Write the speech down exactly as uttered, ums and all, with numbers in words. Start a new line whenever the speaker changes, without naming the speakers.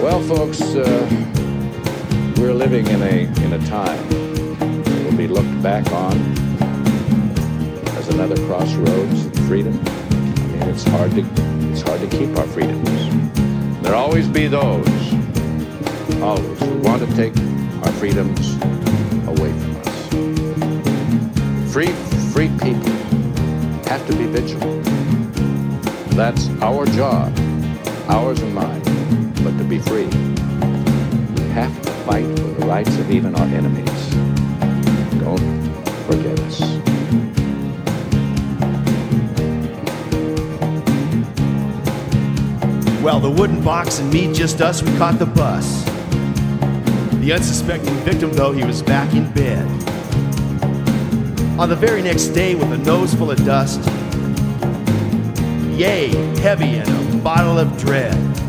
Well, folks, uh, we're living in a in a time that will be looked back on as another crossroads of freedom. I mean, it's hard to it's hard to keep our freedoms. There'll always be those, always, who want to take our freedoms away from us. Free, free people have to be vigilant. That's our job, ours and mine. But to be free, we have to fight for the rights of even our enemies. Don't forget us.
Well, the wooden box and me, just us, we caught the bus. The unsuspecting victim, though, he was back in bed. On the very next day, with a nose full of dust, yay, heavy and a bottle of dread.